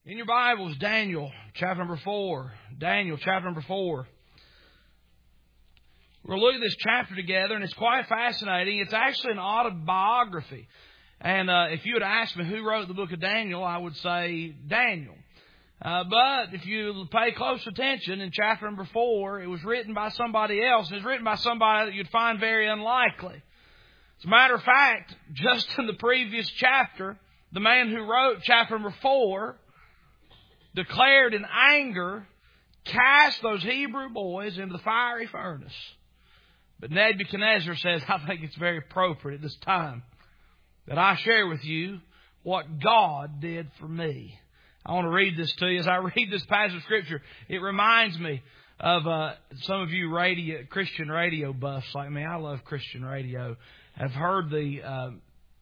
In your Bibles, Daniel chapter number 4. Daniel chapter number 4. We'll look at this chapter together, and it's quite fascinating. It's actually an autobiography. And if you had asked me who wrote the book of Daniel, I would say Daniel. But if you pay close attention, in chapter number 4, it was written by somebody else. And it's written by somebody that you'd find very unlikely. As a matter of fact, just in the previous chapter, the man who wrote chapter number 4 declared in anger, cast those Hebrew boys into the fiery furnace. But Nebuchadnezzar says, I think it's very appropriate at this time that I share with you what God did for me. I want to read this to you. As I read this passage of Scripture, it reminds me of some of you Christian radio buffs like me. I love Christian radio. I've heard the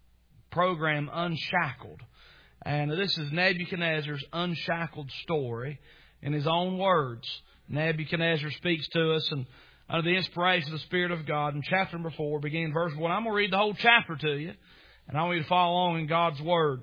program Unshackled. And this is Nebuchadnezzar's unshackled story in his own words. Nebuchadnezzar speaks to us and under the inspiration of the Spirit of God in chapter number 4, beginning in verse 1. I'm going to read the whole chapter to you, and I want you to follow along in God's Word.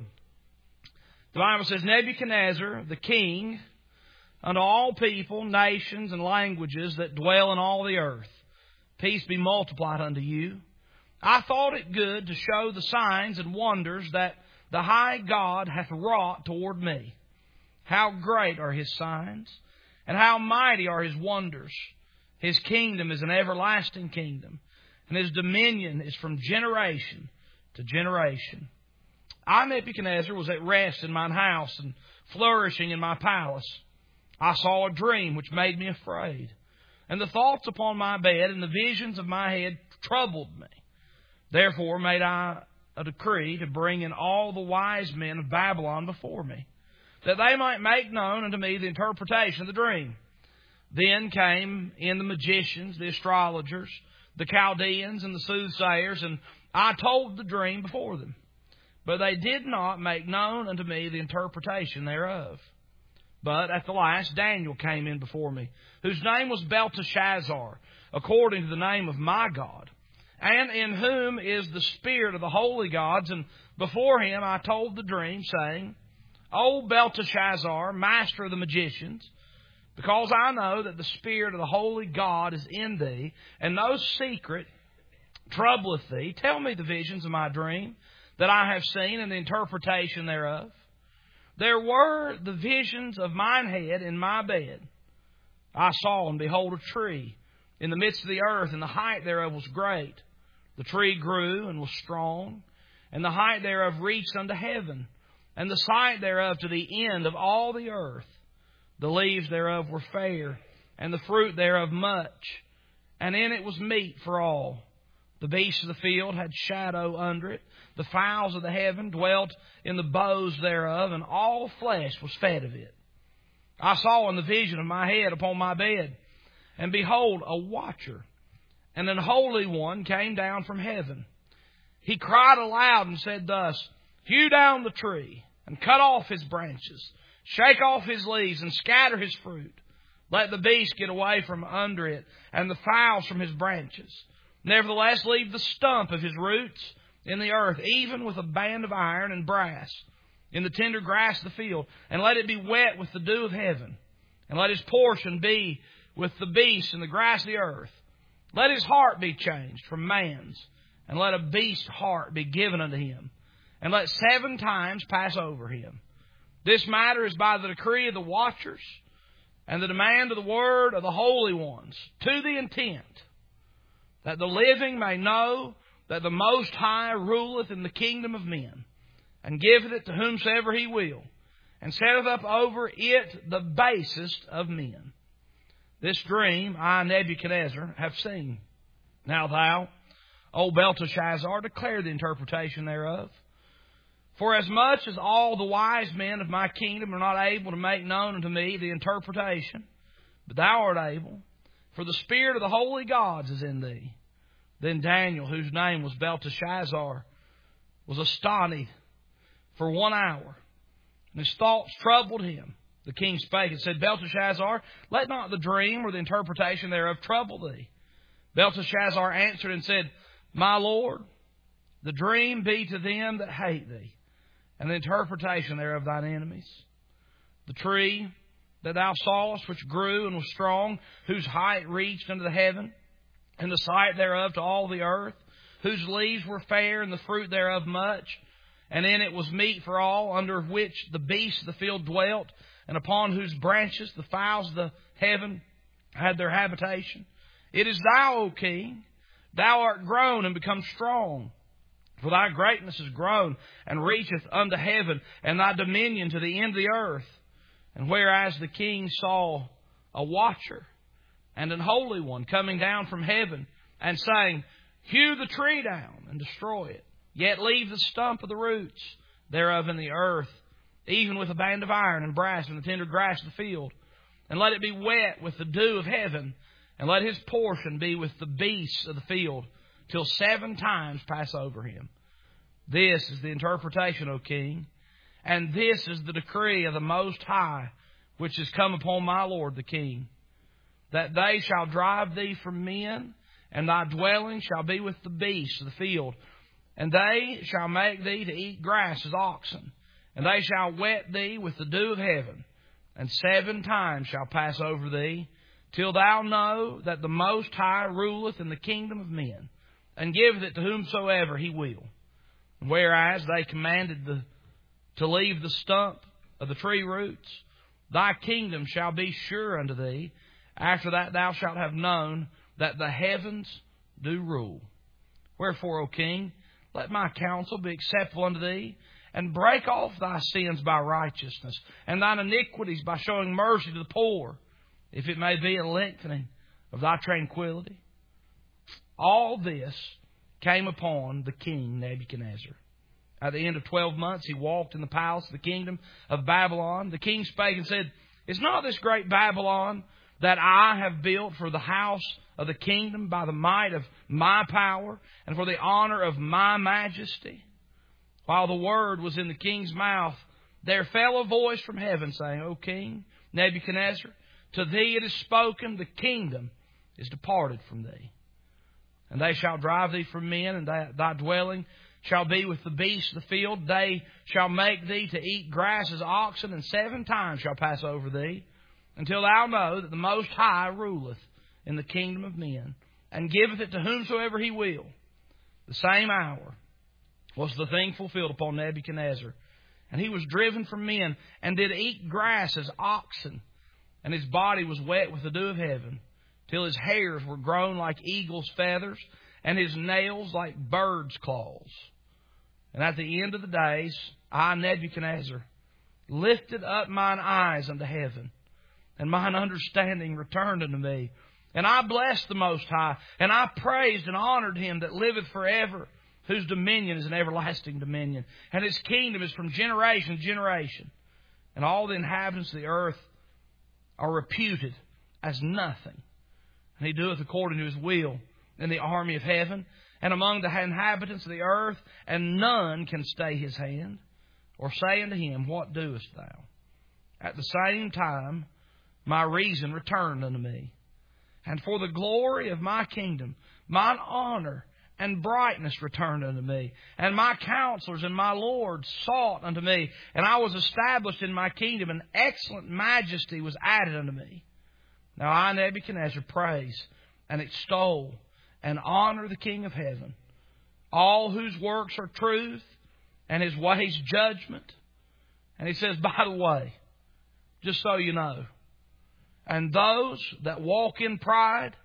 The Bible says, Nebuchadnezzar, the king, unto all people, nations, and languages that dwell in all the earth, peace be multiplied unto you. I thought it good to show the signs and wonders that the high God hath wrought toward me. How great are His signs, and how mighty are His wonders. His kingdom is an everlasting kingdom, and His dominion is from generation to generation. I, Nebuchadnezzar, was at rest in mine house, and flourishing in my palace. I saw a dream which made me afraid, and the thoughts upon my bed and the visions of my head troubled me. Therefore made I a decree to bring in all the wise men of Babylon before me, that they might make known unto me the interpretation of the dream. Then came in the magicians, the astrologers, the Chaldeans, and the soothsayers, and I told the dream before them. But they did not make known unto me the interpretation thereof. But at the last Daniel came in before me, whose name was Belteshazzar, according to the name of my God, and in whom is the spirit of the holy gods. And before him I told the dream, saying, O Belteshazzar, master of the magicians, because I know that the spirit of the holy God is in thee, and no secret troubleth thee, tell me the visions of my dream that I have seen, and the interpretation thereof. There were the visions of mine head in my bed. I saw, and behold, a tree in the midst of the earth, and the height thereof was great. The tree grew and was strong, and the height thereof reached unto heaven, and the sight thereof to the end of all the earth. The leaves thereof were fair, and the fruit thereof much, and in it was meat for all. The beasts of the field had shadow under it. The fowls of the heaven dwelt in the boughs thereof, and all flesh was fed of it. I saw in the vision of my head upon my bed, and behold, a watcher, and an holy one came down from heaven. He cried aloud and said thus, Hew down the tree, and cut off his branches, shake off his leaves, and scatter his fruit. Let the beast get away from under it, and the fowls from his branches. Nevertheless, leave the stump of his roots in the earth, even with a band of iron and brass, in the tender grass of the field, and let it be wet with the dew of heaven, and let his portion be with the beasts and the grass of the earth. Let his heart be changed from man's, and let a beast's heart be given unto him, and let 7 times pass over him. This matter is by the decree of the watchers, and the demand of the word of the holy ones, to the intent that the living may know that the Most High ruleth in the kingdom of men, and giveth it to whomsoever He will, and setteth up over it the basest of men. This dream I, Nebuchadnezzar, have seen. Now thou, O Belteshazzar, declare the interpretation thereof. For as much as all the wise men of my kingdom are not able to make known unto me the interpretation, but thou art able, for the spirit of the holy gods is in thee. Then Daniel, whose name was Belteshazzar, was astonished for 1 hour, and his thoughts troubled him. The king spake and said, Belteshazzar, let not the dream or the interpretation thereof trouble thee. Belteshazzar answered and said, My Lord, the dream be to them that hate thee, and the interpretation thereof thine enemies. the tree that thou sawest, which grew and was strong, whose height reached unto the heaven, and the sight thereof to all the earth, whose leaves were fair, and the fruit thereof much, and in it was meat for all, under which the beasts of the field dwelt, and upon whose branches the fowls of the heaven had their habitation. It is thou, O King. Thou art grown and become strong. For thy greatness is grown and reacheth unto heaven, and thy dominion to the end of the earth. And whereas the king saw a watcher and an holy one coming down from heaven, and saying, Hew the tree down and destroy it, yet leave the stump of the roots thereof in the earth, even with a band of iron and brass and the tender grass of the field. And let it be wet with the dew of heaven, and let his portion be with the beasts of the field, till 7 times pass over him. This is the interpretation, O King, and this is the decree of the Most High, which is come upon my Lord the King, that they shall drive thee from men, and thy dwelling shall be with the beasts of the field, and they shall make thee to eat grass as oxen, and they shall wet thee with the dew of heaven, and 7 times shall pass over thee, till thou know that the Most High ruleth in the kingdom of men, and giveth it to whomsoever he will. And whereas they commanded to leave the stump of the tree roots, thy kingdom shall be sure unto thee. After that thou shalt have known that the heavens do rule. Wherefore, O King, let my counsel be acceptable unto thee, and break off thy sins by righteousness, and thine iniquities by showing mercy to the poor, if it may be a lengthening of thy tranquility. All this came upon the king Nebuchadnezzar. At the end of 12 months he walked in the palace of the kingdom of Babylon. The king spake and said, Is not this great Babylon that I have built for the house of the kingdom by the might of my power and for the honor of my majesty? While the word was in the king's mouth, there fell a voice from heaven, saying, O King Nebuchadnezzar, to thee it is spoken, the kingdom is departed from thee. And they shall drive thee from men, and thy dwelling shall be with the beasts of the field. They shall make thee to eat grass as oxen, and 7 times shall pass over thee, until thou know that the Most High ruleth in the kingdom of men, and giveth it to whomsoever he will. The same hour was the thing fulfilled upon Nebuchadnezzar. And he was driven from men, and did eat grass as oxen, and his body was wet with the dew of heaven, till his hairs were grown like eagle's feathers, and his nails like birds' claws. And at the end of the days, I, Nebuchadnezzar, lifted up mine eyes unto heaven, and mine understanding returned unto me. And I blessed the Most High, and I praised and honored him that liveth forever, whose dominion is an everlasting dominion, and his kingdom is from generation to generation. And all the inhabitants of the earth are reputed as nothing. And he doeth according to his will in the army of heaven, and among the inhabitants of the earth, and none can stay his hand, or say unto him, What doest thou? At the same time my reason returned unto me, and for the glory of my kingdom mine honor and brightness returned unto me, and my counselors and my lords sought unto me, and I was established in my kingdom, and excellent majesty was added unto me. Now I, Nebuchadnezzar, praise and extol and honor the King of heaven, all whose works are truth, and his ways judgment. And he says, by the way, just so you know, and those that walk in pride,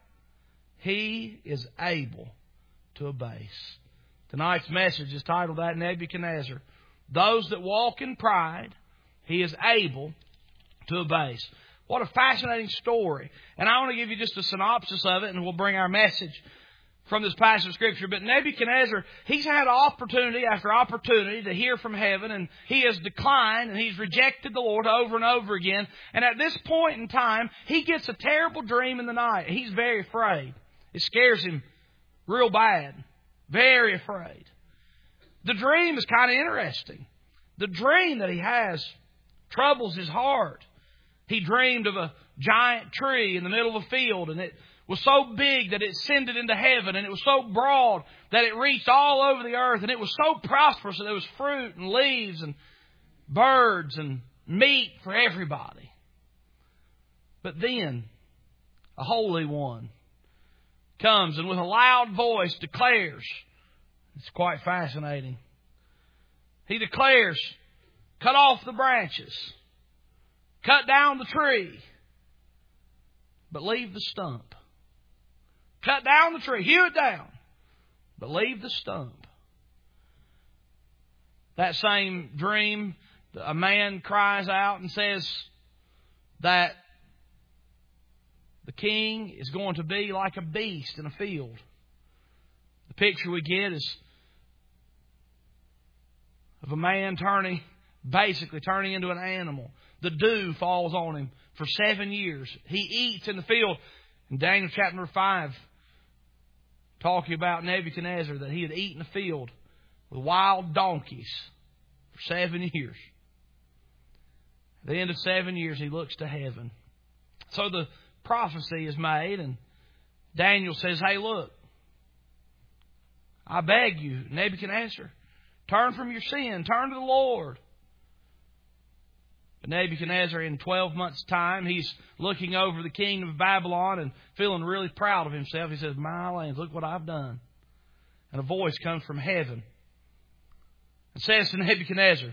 he is able to abase. Tonight's message is titled that, Nebuchadnezzar. Those that walk in pride, he is able to abase. What a fascinating story. And I want to give you just a synopsis of it, and we'll bring our message from this passage of Scripture. But Nebuchadnezzar, he's had opportunity after opportunity to hear from heaven, and he has declined, and he's rejected the Lord over and over again. And at this point in time, he gets a terrible dream in the night. He's very afraid. It scares him real bad. Very afraid. The dream is kind of interesting. The dream that he has troubles his heart. He dreamed of a giant tree in the middle of a field, and it was so big that it ascended into heaven, and it was so broad that it reached all over the earth, and it was so prosperous that there was fruit and leaves and birds and meat for everybody. But then a Holy One comes and with a loud voice declares, it's quite fascinating. He declares, cut off the branches, cut down the tree, but leave the stump. Cut down the tree, hew it down, but leave the stump. That same dream, a man cries out and says that the king is going to be like a beast in a field. The picture we get is of a man basically turning into an animal. The dew falls on him for 7 years. He eats in the field. In Daniel chapter 5, talking about Nebuchadnezzar, that he had eaten a field with wild donkeys for 7 years. At the end of 7 years, he looks to heaven. So the prophecy is made, and Daniel says, hey, look, I beg you, Nebuchadnezzar, turn from your sin, turn to the Lord. But Nebuchadnezzar, in 12 months' time, he's looking over the kingdom of Babylon and feeling really proud of himself. He says, my lands, look what I've done. And a voice comes from heaven and says to Nebuchadnezzar,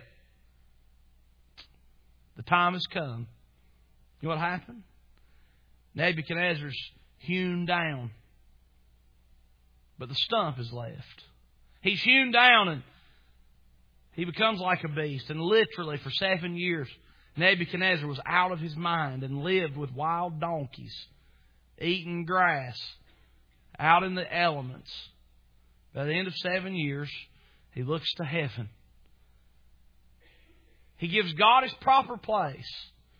the time has come. You know what happened? Nebuchadnezzar's hewn down, but the stump is left. He's hewn down and he becomes like a beast. And literally for 7 years, Nebuchadnezzar was out of his mind and lived with wild donkeys, eating grass, out in the elements. By the end of 7 years, he looks to heaven. He gives God his proper place.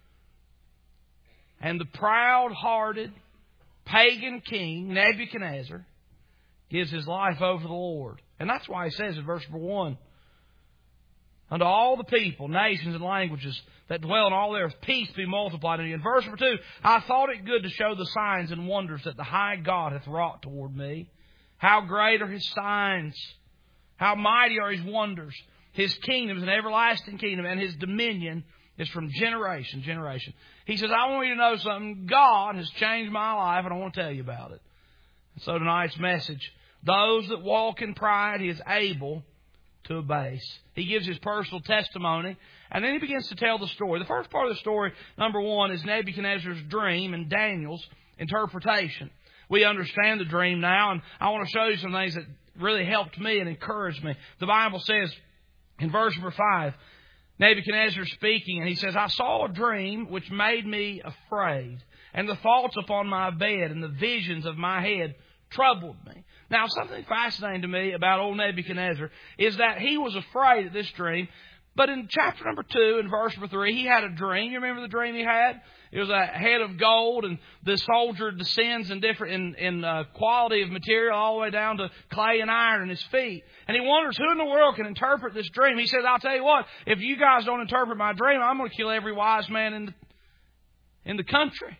And the proud-hearted pagan king, Nebuchadnezzar, gives his life over to the Lord. And that's why he says in verse 1, unto all the people, nations, and languages that dwell in all the earth, peace be multiplied unto you. In verse 2, I thought it good to show the signs and wonders that the high God hath wrought toward me. How great are his signs! How mighty are his wonders! His kingdom is an everlasting kingdom, and his dominion is from generation to generation. He says, I want you to know something. God has changed my life, and I want to tell you about it. And so tonight's message, those that walk in pride, he is able to abase. He gives his personal testimony, and then he begins to tell the story. The first part of the story, number 1, is Nebuchadnezzar's dream and Daniel's interpretation. We understand the dream now, and I want to show you some things that really helped me and encouraged me. The Bible says in verse number 5, Nebuchadnezzar speaking, and he says, I saw a dream which made me afraid, and the thoughts upon my bed and the visions of my head troubled me. Now, something fascinating to me about old Nebuchadnezzar is that he was afraid of this dream. But in chapter number 2, in verse number 3, he had a dream. You remember the dream he had? It was a head of gold, and the soldier descends in different in quality of material all the way down to clay and iron in his feet. And he wonders who in the world can interpret this dream. He says, I'll tell you what, if you guys don't interpret my dream, I'm going to kill every wise man in the country.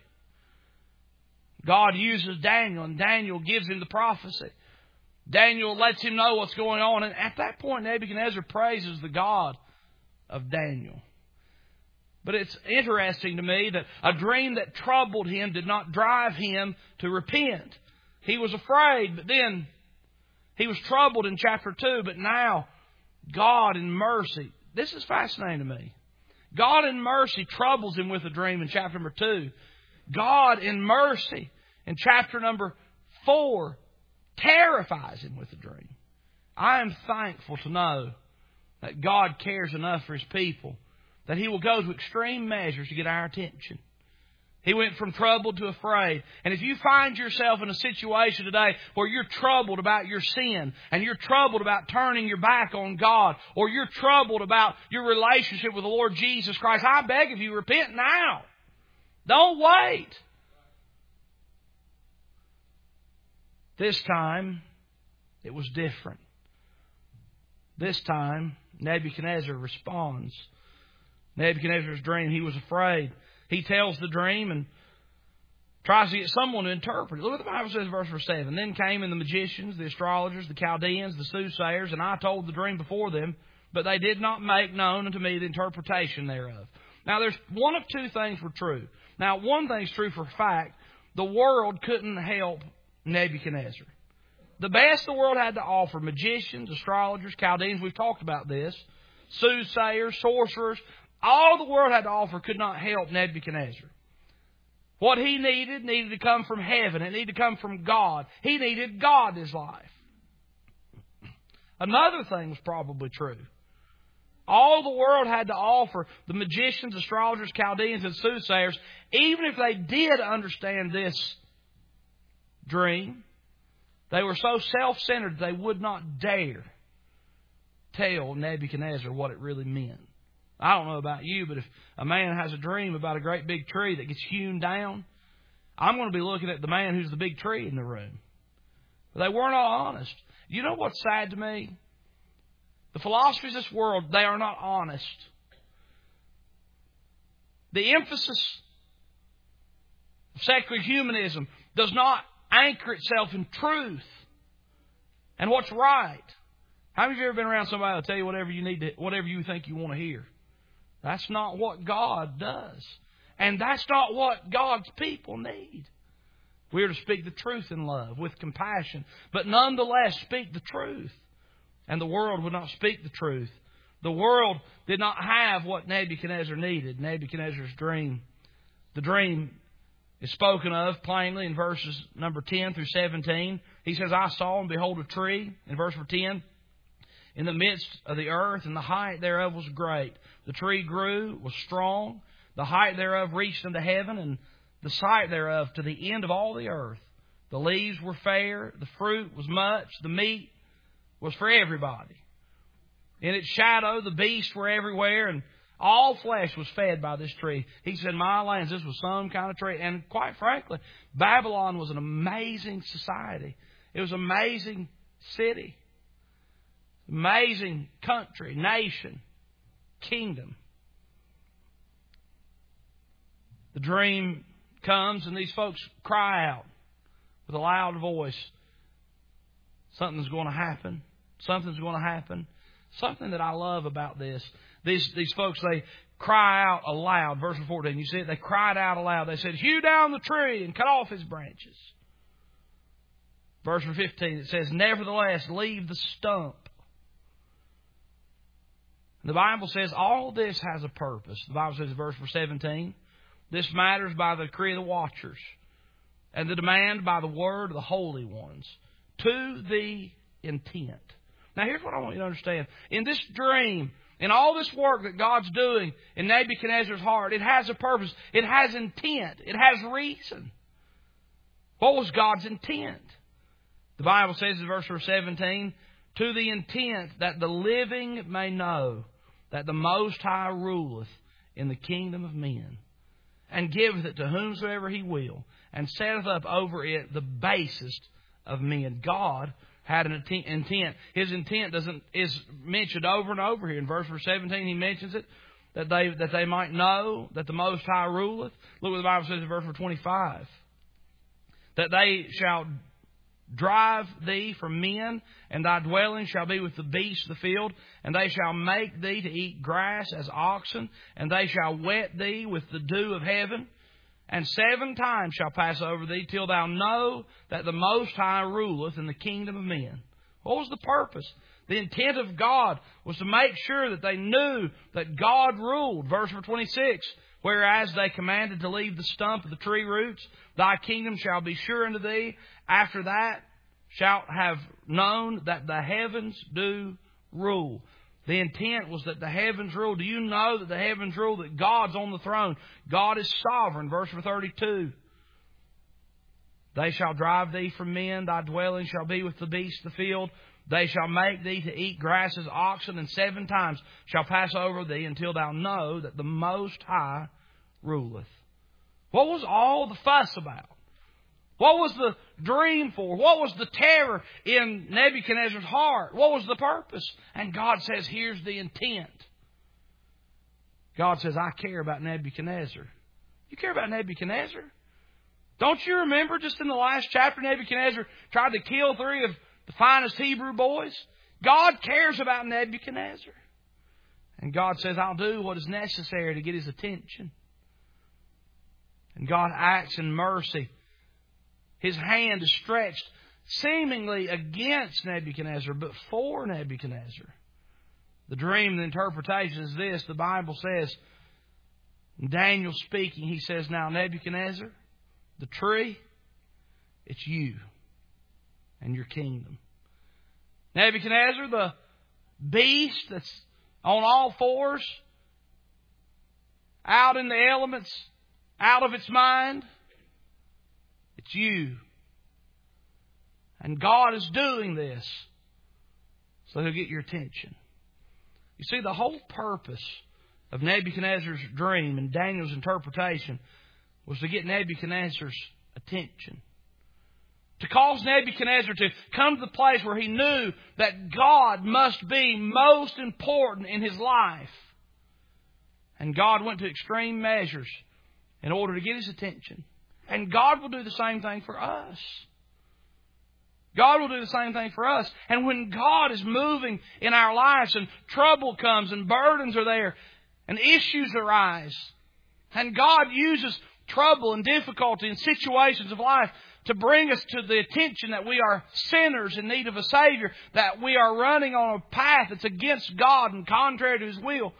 God uses Daniel, and Daniel gives him the prophecy. Daniel lets him know what's going on. And at that point, Nebuchadnezzar praises the God of Daniel. But it's interesting to me that a dream that troubled him did not drive him to repent. He was afraid, but then he was troubled in chapter 2. But now, God in mercy, this is fascinating to me. God in mercy troubles him with a dream in chapter number 2. God in mercy in chapter number 4 terrifies him with a dream. I am thankful to know that God cares enough for his people that he will go to extreme measures to get our attention. He went from troubled to afraid. And if you find yourself in a situation today where you're troubled about your sin, and you're troubled about turning your back on God, or you're troubled about your relationship with the Lord Jesus Christ, I beg of you, repent now. Don't wait. This time, it was different. This time, Nebuchadnezzar responds. Nebuchadnezzar's dream, he was afraid. He tells the dream and tries to get someone to interpret it. Look what the Bible says in verse 7. Then came in the magicians, the astrologers, the Chaldeans, the soothsayers, and I told the dream before them, but they did not make known unto me the interpretation thereof. Now, there's one of two things were true. Now, one thing's true for a fact. The world couldn't help Nebuchadnezzar. The best the world had to offer, magicians, astrologers, Chaldeans, we've talked about this, soothsayers, sorcerers, all the world had to offer could not help Nebuchadnezzar. What he needed to come from heaven. It needed to come from God. He needed God in his life. Another thing was probably true. All the world had to offer, the magicians, astrologers, Chaldeans, and soothsayers, even if they did understand this dream, they were so self-centered they would not dare tell Nebuchadnezzar what it really meant. I don't know about you, but if a man has a dream about a great big tree that gets hewn down, I'm going to be looking at the man who's the big tree in the room. But they weren't all honest. You know what's sad to me? The philosophies of this world, they are not honest. The emphasis of secular humanism does not anchor itself in truth and what's right. How many of you ever been around somebody that'll tell you whatever you think you want to hear? That's not what God does. And that's not what God's people need. We are to speak the truth in love, with compassion, but nonetheless speak the truth. And the world would not speak the truth. The world did not have what Nebuchadnezzar needed, Nebuchadnezzar's dream. The dream is spoken of plainly in verses number 10 through 17. He says, I saw and behold a tree, in verse 10, in the midst of the earth, and the height thereof was great. The tree grew, was strong. The height thereof reached unto heaven, and the sight thereof to the end of all the earth. The leaves were fair, the fruit was much, the meat was for everybody. In its shadow, the beasts were everywhere, and all flesh was fed by this tree. He said, my lands, this was some kind of tree. And quite frankly, Babylon was an amazing society. It was an amazing city. Amazing country, nation, kingdom. The dream comes and these folks cry out with a loud voice. Something's going to happen. Something's going to happen. Something that I love about this. These folks, they cry out aloud. Verse 14, you see it? They cried out aloud. They said, hew down the tree and cut off his branches. Verse 15, it says, nevertheless, leave the stump. The Bible says all this has a purpose. The Bible says in verse 17, this matters by the decree of the watchers, and the demand by the word of the holy ones, to the intent. Now here's what I want you to understand. In this dream, in all this work that God's doing in Nebuchadnezzar's heart, it has a purpose. It has intent. It has reason. What was God's intent? The Bible says in verse 17, to the intent that the living may know that the Most High ruleth in the kingdom of men, and giveth it to whomsoever he will, and setteth up over it the basest of men. God had an intent. His intent is mentioned over and over here. In verse 17, he mentions it, that they might know that the Most High ruleth. Look what the Bible says in verse 25. That they shall drive thee from men, and thy dwelling shall be with the beasts of the field, and they shall make thee to eat grass as oxen, and they shall wet thee with the dew of heaven, and 7 times shall pass over thee, till thou know that the Most High ruleth in the kingdom of men. What was the purpose? The intent of God was to make sure that they knew that God ruled. Verse 26, whereas they commanded to leave the stump of the tree roots, thy kingdom shall be sure unto thee. After that shalt have known that the heavens do rule. The intent was that the heavens rule. Do you know that the heavens rule, that God's on the throne? God is sovereign. Verse 32. They shall drive thee from men, thy dwelling shall be with the beasts of the field. They shall make thee to eat grass as oxen, and 7 times shall pass over thee, until thou know that the Most High ruleth. What was all the fuss about? What was the dream for? What was the terror in Nebuchadnezzar's heart? What was the purpose? And God says, here's the intent. God says, I care about Nebuchadnezzar. You care about Nebuchadnezzar? Don't you remember just in the last chapter, Nebuchadnezzar tried to kill 3 of the finest Hebrew boys? God cares about Nebuchadnezzar. And God says, I'll do what is necessary to get his attention. And God acts in mercy. His hand is stretched seemingly against Nebuchadnezzar, but for Nebuchadnezzar. The dream, the interpretation is this. The Bible says, Daniel speaking, he says, now Nebuchadnezzar, the tree, it's you and your kingdom. Nebuchadnezzar, the beast that's on all fours, out in the elements, out of its mind, it's you. And God is doing this so He'll get your attention. You see, the whole purpose of Nebuchadnezzar's dream and Daniel's interpretation was to get Nebuchadnezzar's attention. To cause Nebuchadnezzar to come to the place where he knew that God must be most important in his life. And God went to extreme measures in order to get his attention. And God will do the same thing for us. God will do the same thing for us. And when God is moving in our lives and trouble comes and burdens are there and issues arise, and God uses trouble and difficulty and situations of life to bring us to the attention that we are sinners in need of a Savior, that we are running on a path that's against God and contrary to His will.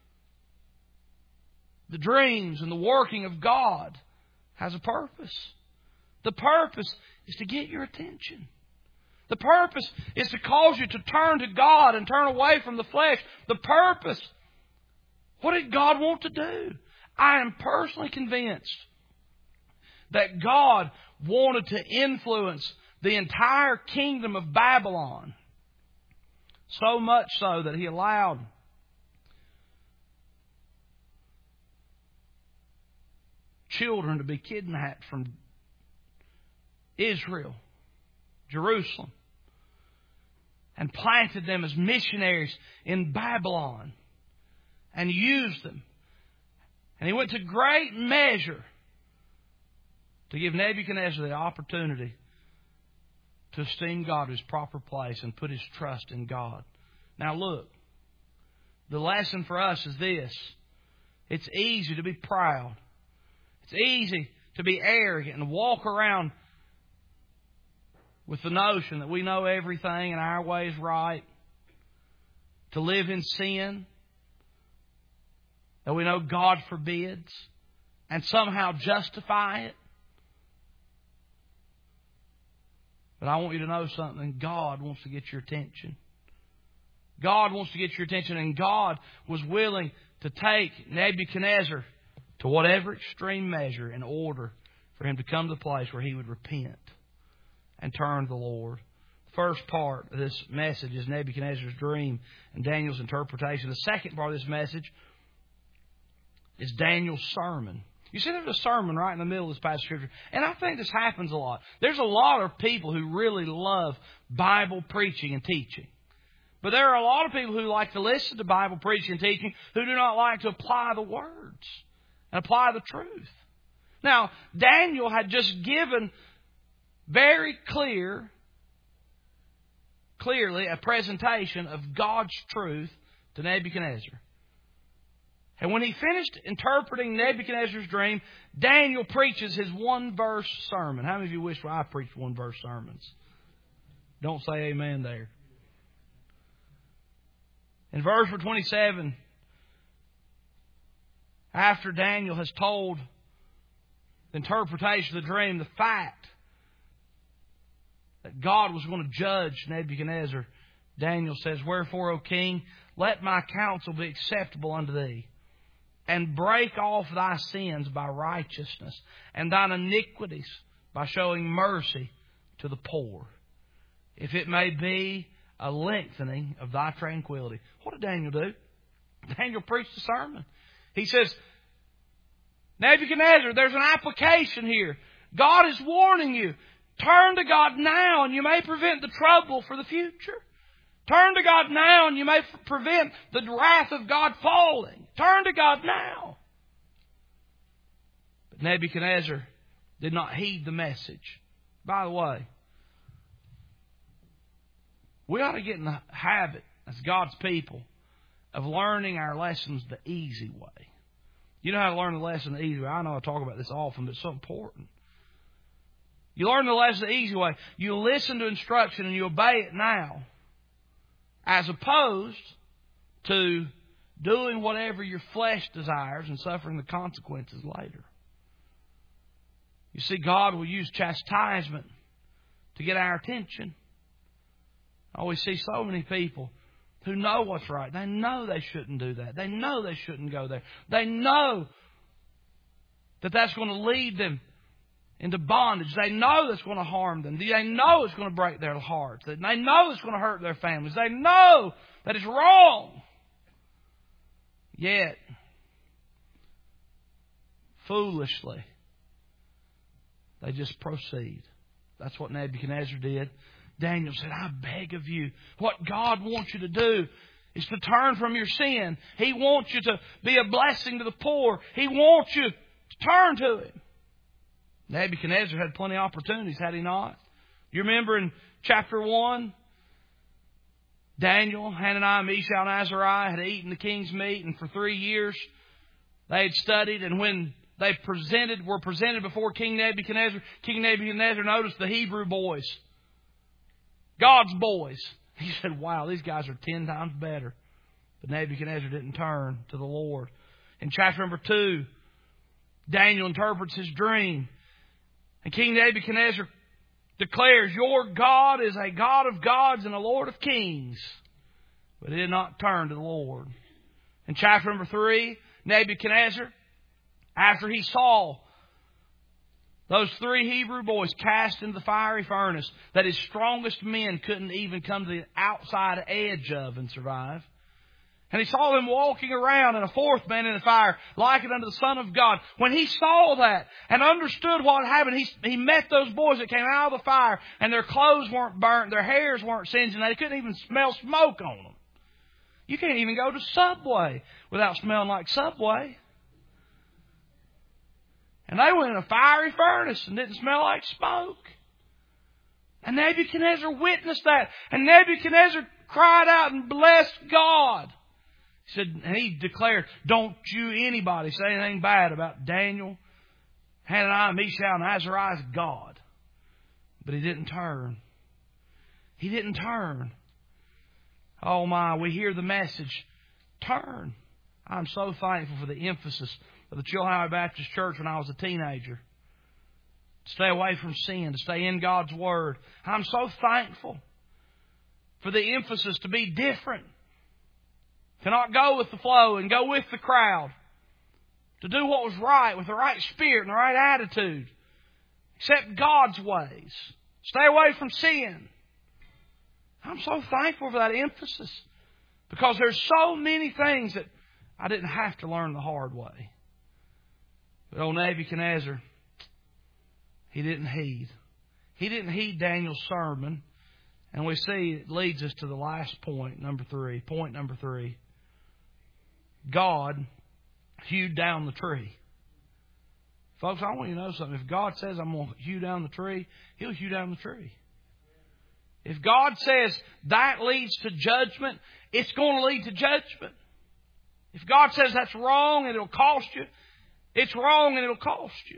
The dreams and the working of God has a purpose. The purpose is to get your attention. The purpose is to cause you to turn to God and turn away from the flesh. The purpose, what did God want to do? I am personally convinced that God wanted to influence the entire kingdom of Babylon. So much so that He allowed children to be kidnapped from Israel, Jerusalem, and planted them as missionaries in Babylon and used them. And He went to great measure to give Nebuchadnezzar the opportunity to esteem God His proper place and put his trust in God. Now look, the lesson for us is this. It's easy to be proud. It's easy to be arrogant and walk around with the notion that we know everything and our way is right. To live in sin that we know God forbids and somehow justify it. But I want you to know something. God wants to get your attention. God wants to get your attention, and God was willing to take Nebuchadnezzar to whatever extreme measure in order for him to come to the place where he would repent and turn to the Lord. The first part of this message is Nebuchadnezzar's dream and Daniel's interpretation. The second part of this message is Daniel's sermon. You see, there's a sermon right in the middle of this passage of Scripture. And I think this happens a lot. There's a lot of people who really love Bible preaching and teaching. But there are a lot of people who like to listen to Bible preaching and teaching who do not like to apply the words and apply the truth. Now, Daniel had just given very clearly a presentation of God's truth to Nebuchadnezzar. And when he finished interpreting Nebuchadnezzar's dream, Daniel preaches his one-verse sermon. How many of you wish I preached one-verse sermons? Don't say amen there. In verse 27, after Daniel has told the interpretation of the dream, the fact that God was going to judge Nebuchadnezzar, Daniel says, "Wherefore, O king, let my counsel be acceptable unto thee, and break off thy sins by righteousness, and thine iniquities by showing mercy to the poor, if it may be a lengthening of thy tranquility." What did Daniel do? Daniel preached a sermon. He says, Nebuchadnezzar, there's an application here. God is warning you. Turn to God now and you may prevent the trouble for the future. Turn to God now and you may prevent the wrath of God falling. Turn to God now. But Nebuchadnezzar did not heed the message. By the way, we ought to get in the habit as God's people of learning our lessons the easy way. You know how to learn the lesson the easy way. I know I talk about this often, but it's so important. You learn the lesson the easy way. You listen to instruction and you obey it now, as opposed to doing whatever your flesh desires and suffering the consequences later. You see, God will use chastisement to get our attention. I always see so many people who know what's right. They know they shouldn't do that. They know they shouldn't go there. They know that that's going to lead them into bondage. They know that's going to harm them. They know it's going to break their hearts. They know it's going to hurt their families. They know that it's wrong. Yet, foolishly, they just proceed. That's what Nebuchadnezzar did. Daniel said, I beg of you, what God wants you to do is to turn from your sin. He wants you to be a blessing to the poor. He wants you to turn to Him. Nebuchadnezzar had plenty of opportunities, had he not? You remember in chapter 1, Daniel, Hananiah, Mishael, and Azariah had eaten the king's meat, and for 3 years they had studied, and when they were presented before King Nebuchadnezzar noticed the Hebrew boys, God's boys. He said, wow, these guys are 10 times better. But Nebuchadnezzar didn't turn to the Lord. In chapter number 2, Daniel interprets his dream. And King Nebuchadnezzar declares, your God is a God of gods and a Lord of kings. But he did not turn to the Lord. In chapter number 3, Nebuchadnezzar, after he saw those 3 Hebrew boys cast into the fiery furnace that his strongest men couldn't even come to the outside edge of and survive. And he saw them walking around and a 4th man in the fire, likened unto the Son of God. When he saw that and understood what happened, he met those boys that came out of the fire, and their clothes weren't burnt, their hairs weren't singed, and they couldn't even smell smoke on them. You can't even go to Subway without smelling like Subway. And they went in a fiery furnace and didn't smell like smoke. And Nebuchadnezzar witnessed that. And Nebuchadnezzar cried out and blessed God. He said, and he declared, don't you anybody say anything bad about Daniel, Hananiah, Mishael, and Azariah's God. But he didn't turn. He didn't turn. Oh my, we hear the message, turn. I'm so thankful for the emphasis of the Chilhowie Baptist Church when I was a teenager. To stay away from sin, to stay in God's Word. I'm so thankful for the emphasis to be different. To not go with the flow and go with the crowd. To do what was right with the right spirit and the right attitude. Accept God's ways. Stay away from sin. I'm so thankful for that emphasis. Because there's so many things that I didn't have to learn the hard way. But old Nebuchadnezzar, he didn't heed. He didn't heed Daniel's sermon. And we see it leads us to the last point, number 3. Point number 3. God hewed down the tree. Folks, I want you to know something. If God says I'm going to hew down the tree, He'll hew down the tree. If God says that leads to judgment, it's going to lead to judgment. If God says that's wrong and it'll cost you, it's wrong and it'll cost you.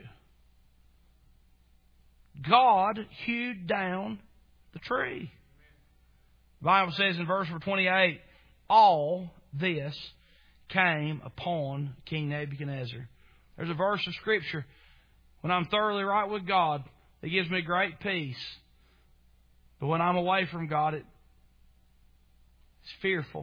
God hewed down the tree. The Bible says in verse 28, all this came upon King Nebuchadnezzar. There's a verse of Scripture, when I'm thoroughly right with God, that gives me great peace. But when I'm away from God, it's fearful.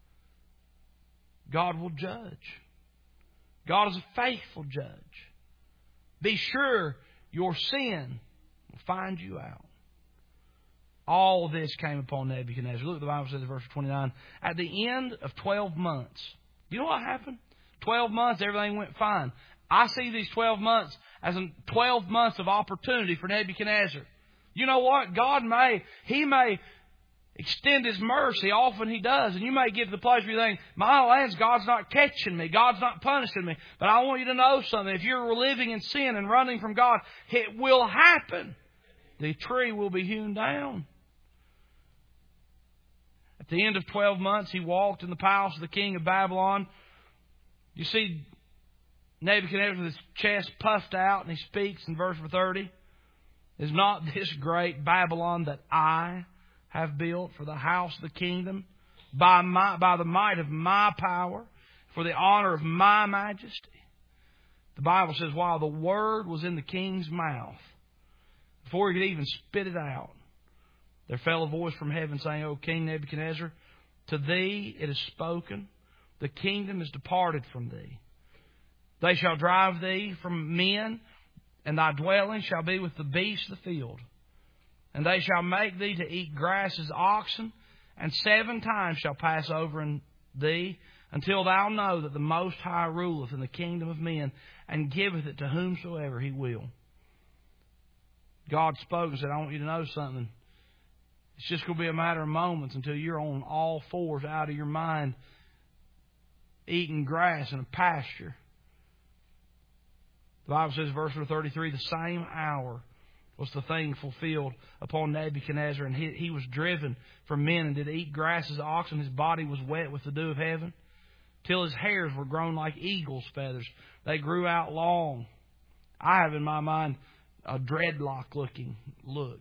God will judge. God is a faithful judge. Be sure your sin will find you out. All this came upon Nebuchadnezzar. Look what the Bible says in verse 29. At the end of 12 months, you know what happened? 12 months, everything went fine. I see these 12 months as 12 months of opportunity for Nebuchadnezzar. You know what? He may extend His mercy. Often He does. And you may get to the place where you think, my lands, God's not catching me. God's not punishing me. But I want you to know something. If you're living in sin and running from God, it will happen. The tree will be hewn down. At the end of 12 months, he walked in the palace of the king of Babylon. You see Nebuchadnezzar with his chest puffed out, and he speaks in verse 30. Is not this great Babylon that I have built for the house of the kingdom by the might of my power, for the honor of my majesty? The Bible says, while the word was in the king's mouth, before he could even spit it out, there fell a voice from heaven saying, O King Nebuchadnezzar, to thee it is spoken, the kingdom is departed from thee. They shall drive thee from men, and thy dwelling shall be with the beasts of the field. And they shall make thee to eat grass as oxen, and 7 times shall pass over in thee, until thou know that the Most High ruleth in the kingdom of men, and giveth it to whomsoever he will. God spoke and said, I want you to know something. It's just going to be a matter of moments until you're on all fours out of your mind, eating grass in a pasture. The Bible says, verse 33, the same hour was the thing fulfilled upon Nebuchadnezzar, and he was driven from men and did eat grass as oxen. His body was wet with the dew of heaven, till his hairs were grown like eagle's feathers. They grew out long. I have in my mind a dreadlock-looking look.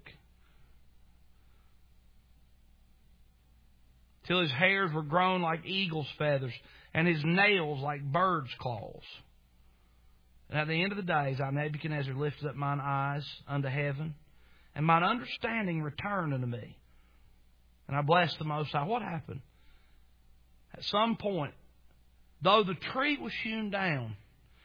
Till his hairs were grown like eagle's feathers, and his nails like birds' claws. And at the end of the days, I, Nebuchadnezzar, lifted up mine eyes unto heaven, and mine understanding returned unto me. And I blessed the Most High. What happened? At some point, though the tree was hewn down,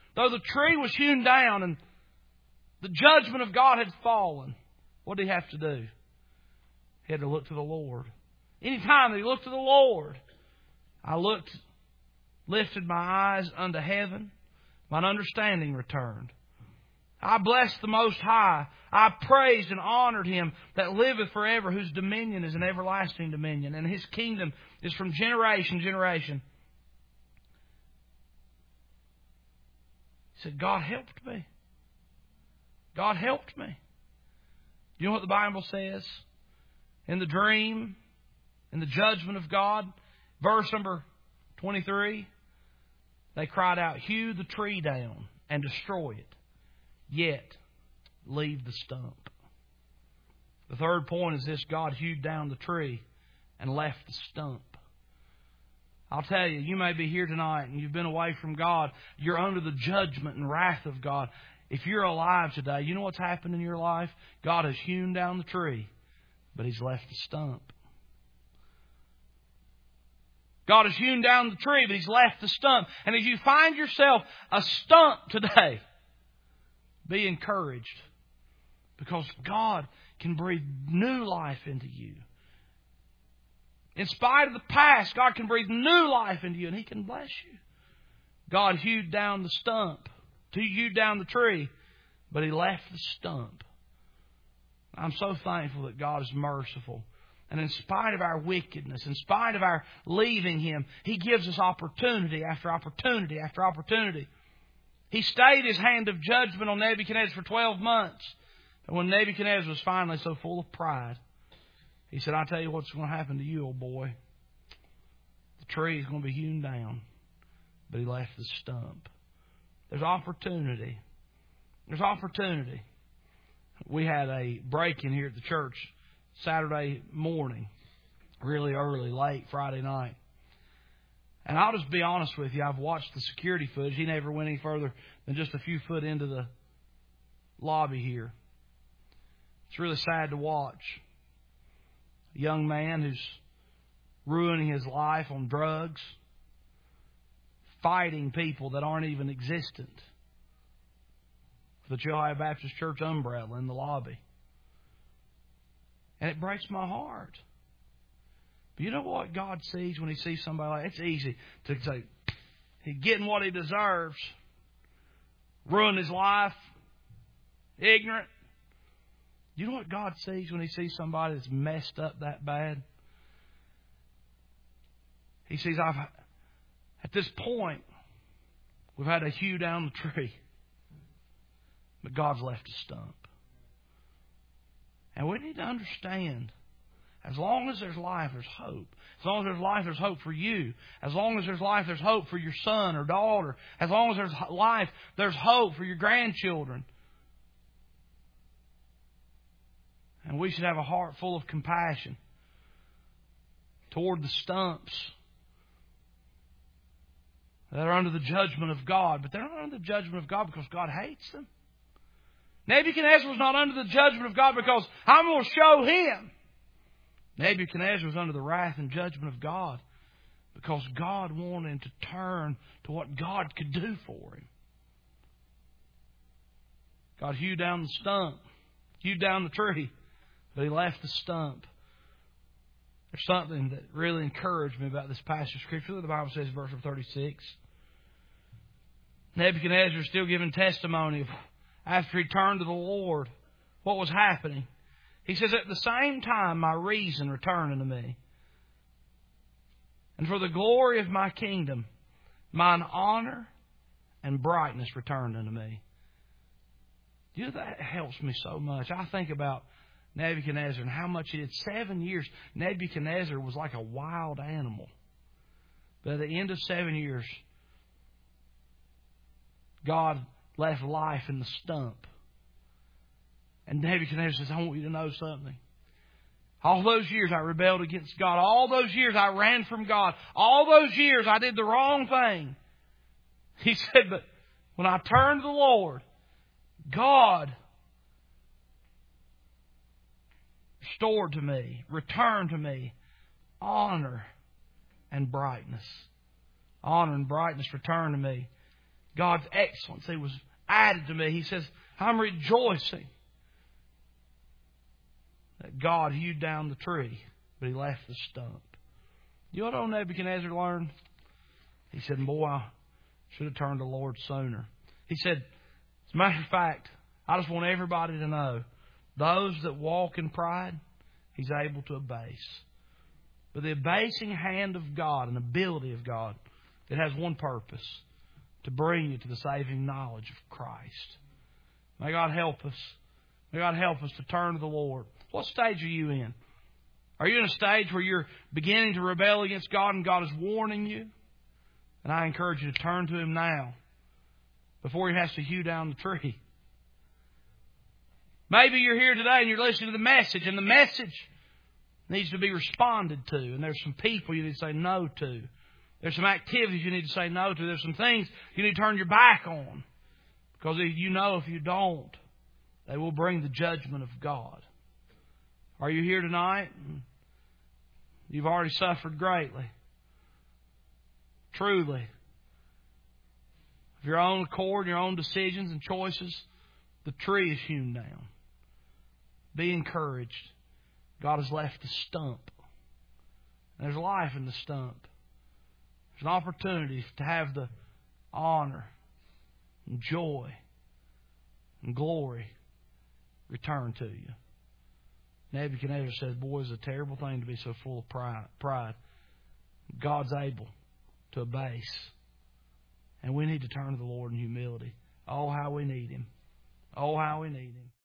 and the judgment of God had fallen, what did he have to do? He had to look to the Lord. Anytime that he looked to the Lord, I lifted my eyes unto heaven, mine understanding returned. I blessed the Most High. I praised and honored Him that liveth forever, whose dominion is an everlasting dominion, and His kingdom is from generation to generation. He said, God helped me. God helped me. You know what the Bible says? In the dream, in the judgment of God, verse number 23, they cried out, hew the tree down and destroy it, yet leave the stump. The third point is this: God hewed down the tree and left the stump. I'll tell you, you may be here tonight and you've been away from God. You're under the judgment and wrath of God. If you're alive today, you know what's happened in your life? God has hewn down the tree, but He's left the stump. God has hewn down the tree, but He's left the stump. And if you find yourself a stump today, be encouraged, because God can breathe new life into you. In spite of the past, God can breathe new life into you, and He can bless you. God hewed down the stump. He hewed down the tree, but He left the stump. I'm so thankful that God is merciful. And in spite of our wickedness, in spite of our leaving Him, He gives us opportunity after opportunity after opportunity. He stayed His hand of judgment on Nebuchadnezzar for 12 months. And when Nebuchadnezzar was finally so full of pride, he said, I'll tell you what's going to happen to you, old boy. The tree is going to be hewn down. But he left the stump. There's opportunity. There's opportunity. We had a break-in here at the church Saturday morning, really early, late Friday night. And I'll just be honest with you, I've watched the security footage. He never went any further than just a few foot into the lobby here. It's really sad to watch. A young man who's ruining his life on drugs, fighting people that aren't even existent, with the Chilhowee Baptist Church umbrella in the lobby. And it breaks my heart. But you know what God sees when He sees somebody like that? It's easy to say, he's getting what he deserves. Ruin his life. Ignorant. You know what God sees when He sees somebody that's messed up that bad? He sees, at this point, we've had to hew down the tree. But God's left a stump. And we need to understand As long as there's life, there's hope. As long as there's life, there's hope for you. As long as there's life, there's hope for your son or daughter. As long as there's life, there's hope for your grandchildren. And we should have a heart full of compassion toward the stumps that are under the judgment of God. But they're not under the judgment of God because God hates them. Nebuchadnezzar was not under the judgment of God because I'm going to show him. Nebuchadnezzar was under the wrath and judgment of God because God wanted him to turn to what God could do for him. God hewed down the stump, hewed down the tree, but He left the stump. There's something that really encouraged me about this passage of Scripture. The Bible says, verse 36, Nebuchadnezzar is still giving testimony of after he turned to the Lord, what was happening. He says, at the same time my reason returned unto me, and for the glory of my kingdom, mine honor and brightness returned unto me. You know, that helps me so much. I think about Nebuchadnezzar and how much he did. 7 years. Nebuchadnezzar was like a wild animal. But at the end of 7 years, God left life in the stump. And Nebuchadnezzar says, I want you to know something. All those years I rebelled against God. All those years I ran from God. All those years I did the wrong thing. He said, but when I turned to the Lord, God restored to me, returned to me honor and brightness. Honor and brightness returned to me. God's excellency was added to me. He says, I'm rejoicing that God hewed down the tree, but He left the stump. You know what old Nebuchadnezzar learned? He said, boy, I should have turned to the Lord sooner. He said, as a matter of fact, I just want everybody to know, those that walk in pride, He's able to abase. But the abasing hand of God and ability of God, it has one purpose, to bring you to the saving knowledge of Christ. May God help us. May God help us to turn to the Lord. What stage are you in? Are you in a stage where you're beginning to rebel against God and God is warning you? And I encourage you to turn to Him now before He has to hew down the tree. Maybe you're here today and you're listening to the message, and the message needs to be responded to. And there's some people you need to say no to. There's some activities you need to say no to. There's some things you need to turn your back on. Because you know if you don't, they will bring the judgment of God. Are you here tonight? You've already suffered greatly. Truly. Of your own accord, your own decisions and choices, the tree is hewn down. Be encouraged. God has left a stump. And there's life in the stump. There's an opportunity to have the honor and joy and glory return to you. Nebuchadnezzar said, boy, it's a terrible thing to be so full of pride. God's able to abase. And we need to turn to the Lord in humility. Oh, how we need Him. Oh, how we need Him.